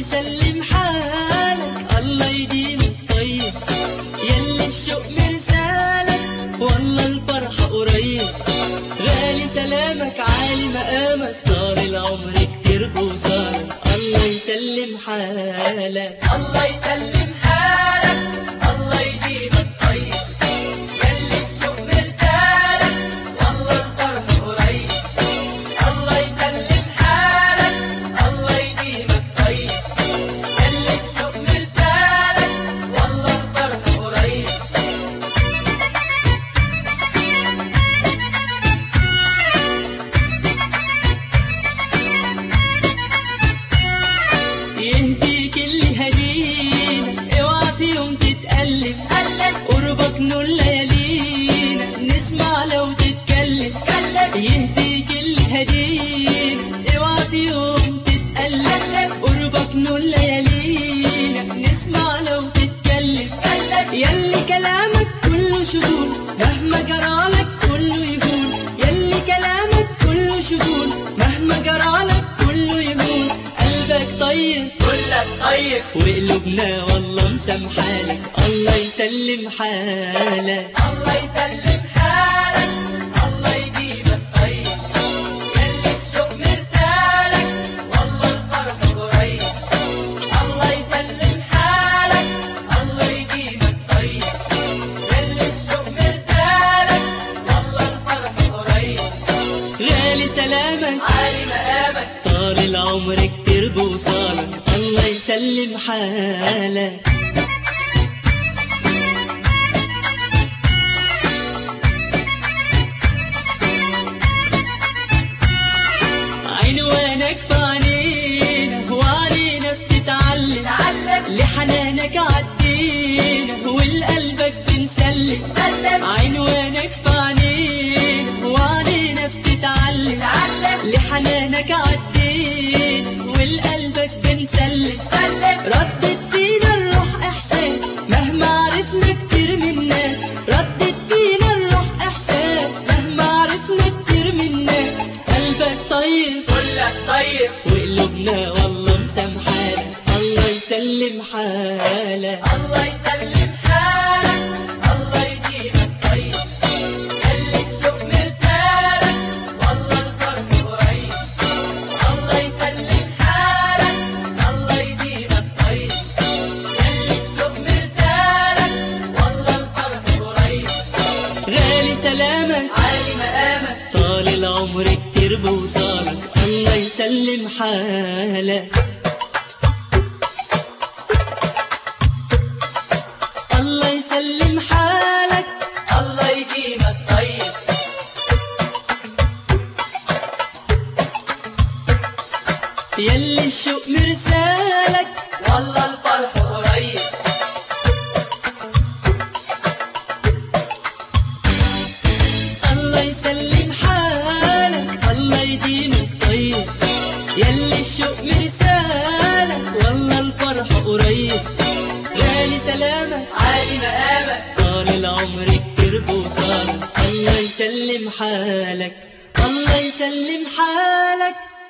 يسلم حالك، الله يديمك طيب، يلي الشوق مرسالك، والله الفرحة قريب. غالي سلامك عالي مقامك، طال العمر كتير بوصالك، الله يسلم حالك. الله يسلم حالك، الله يديمك طيب، يلي الشوق مرسالك، والله الفرح قريب. الله يسلم حالك، الله يديمك طيب، يلي الشوق مرسالك، والله الفرح قريب. يهديك اللي هدينا، اوعى في يوم تتقلب، قربك نور ليالينا، نسمع لو تتكلم. يهديك اللي هدينا، اوعى في يوم تتقلب، قربك نور ليالينا، نسمع لو تتكلم. يلي كلامك كله شجون، مهما جرالك كله يهون، يلي كلامك كله شجون، مهما جرالك كله يهون. قلبك طيب كلك طيب، وقلوبنا والله مسامحالك، الله يسلم حالك. الله يسلم حالك، الله يديمك طيب، يلي الشوق مرسالك، والله الفرح قريب. الله يسلم حالك، الله يديمك طيب، يلي الشوق مرسالك، والله الفرح قريب. غالي سلامك عالي مقامك، طال العمر كتير بوصالك، الله يسلم حالك. عنوانك في عينينا، وعلينا بتتعلم، لحنانك عدينا، ولقلبك بنسلم. عنوانك في عينينا، وعلينا بتتعلم، لحنانك عدينا، ولقلبك بنسلم. ردت فينا الروح احساس، مهما عرفنا كتير من الناس، ردت فينا الروح احساس، مهما عرفنا كتير من الناس. قلبك طيب كلك طيب، وقلوبنا والله مسامحالك، الله يسلم حالك. الله يسلم حالك، الله يديمك طيب، يلي الشوق مرسالك، والله الفرح قريب. الله يسلم حالك، الله يديمك طيب، يلي الشوق مرسالك، والله الفرح قريب. غالي سلامك عالي مقامك، طال العمر كتير بوصالك، الله يسلم حالك. الله يسلم حالك، الله يديمك طيب، يلي الشوق مرسالك، والله الفرح قريب. الله يسلم حالك، الله يديمك طيب، يلي الشوق مرسالك، والله الفرح قريب. غالي سلامك عالي مقامك، طال العمر كتير بوصالك، الله يسلم حالك، الله يسلم حالك.